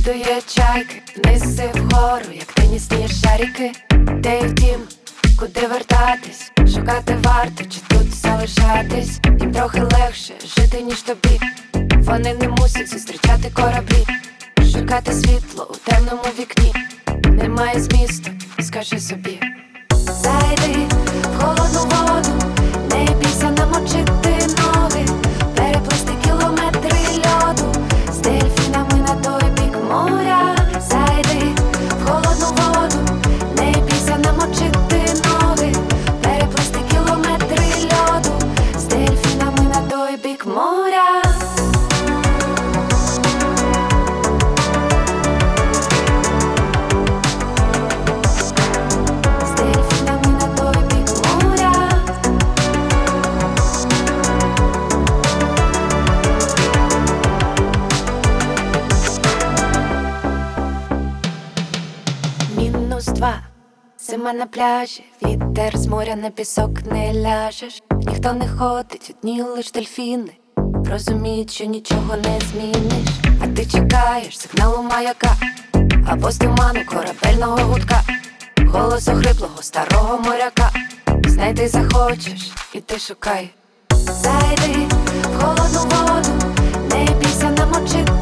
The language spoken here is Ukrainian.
Закидує чайки вниз і вгору, як тенісні шарики. Де в дім, куди вертатись? Шукати варто, чи тут залишатись? Їм трохи легше жити, ніж тобі. Вони не мусять зустрічати кораблі, шукати світло у темному вікні. Немає змісту, скажи собі. Зайди в холодну воду, не бійся намочити ноги, переплисти кілометри льоду з дельфінами на той бік моря. Зайди в холодну воду, не бійся намочити ноги, переплисти кілометри льоду з дельфінами на той бік моря. -2, зима на пляжі, вітер з моря на пісок не ляжеш. Ніхто не ходить, одні лиш дельфіни розуміють, що нічого не зміниш. А ти чекаєш сигналу маяка або з туману корабельного гудка, голосу хриплого старого моряка. Знайти захочеш, і ти шукай. Зайди в холодну воду, не бійся намочити